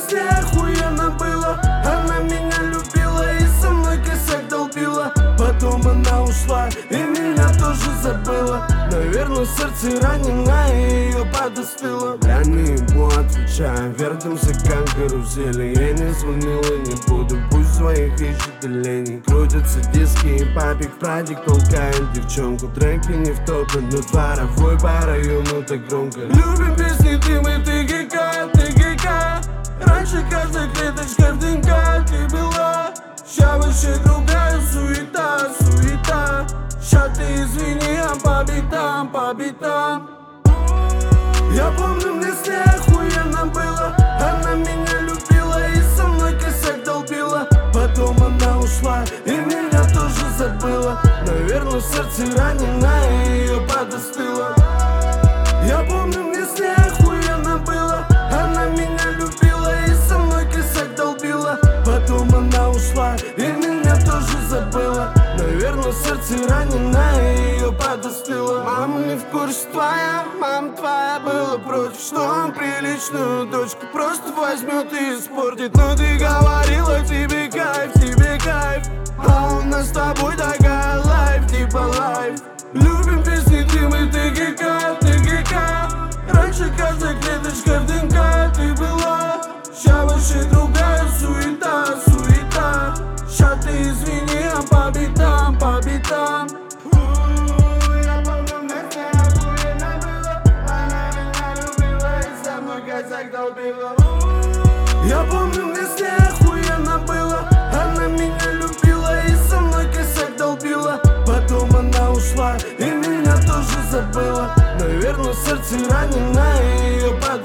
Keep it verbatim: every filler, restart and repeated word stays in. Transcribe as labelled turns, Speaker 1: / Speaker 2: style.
Speaker 1: сне охуенно было. Она меня любила и со мной косяк долбила. Потом она ушла и меня тоже забыла. Наверное, сердце ранено и ее подостыло. Я не ебу, отвечаю, вертимся как карусели. Я не звонил и не буду, пусть своих ищет оленей. Крутятся диски и папик прадик толкает девчонку. Треки не в топе, но дворовой по району так громко. Любим песни ты, мы, ты ГК, ты ГК. Раньше каждая клеточка в ДНК ты была. Ща вообще другая суета, суета. Ща ты извини, а по битам, по битам. Я помню, мне с ней охуенно было. Она меня любила и со мной косяк долбила. Потом она ушла и меня тоже забыла. Наверное, сердце ранено и ее подостыло. Я помню, мне с ней охуенно было. Она меня любила и со мной косяк долбила. Потом она ушла и меня тоже забыла. Наверное, сердце ранено и ее подостыло. Мама не в курсе твоя, мама твоя была против, что он приличную дочку просто возьмет и испортит. Но ты говорила, тебе кайф, тебе кайф. А у нас с тобой такая лайф, типа лайф. Любим песни ты, мы, ты ГК, ты ГК. Раньше каждая клеточка в ДНК ты была. Ща вообще другая суета, суета. Ща ты извини, а по битам, по битам. Я помню, мне с ней охуенно было. Она меня любила и со мной косяк долбила. Я помню, мне с ней охуенно было. Она меня любила и со мной косяк долбила. Потом она ушла и меня тоже забыла. Наверное, сердце ранено и ее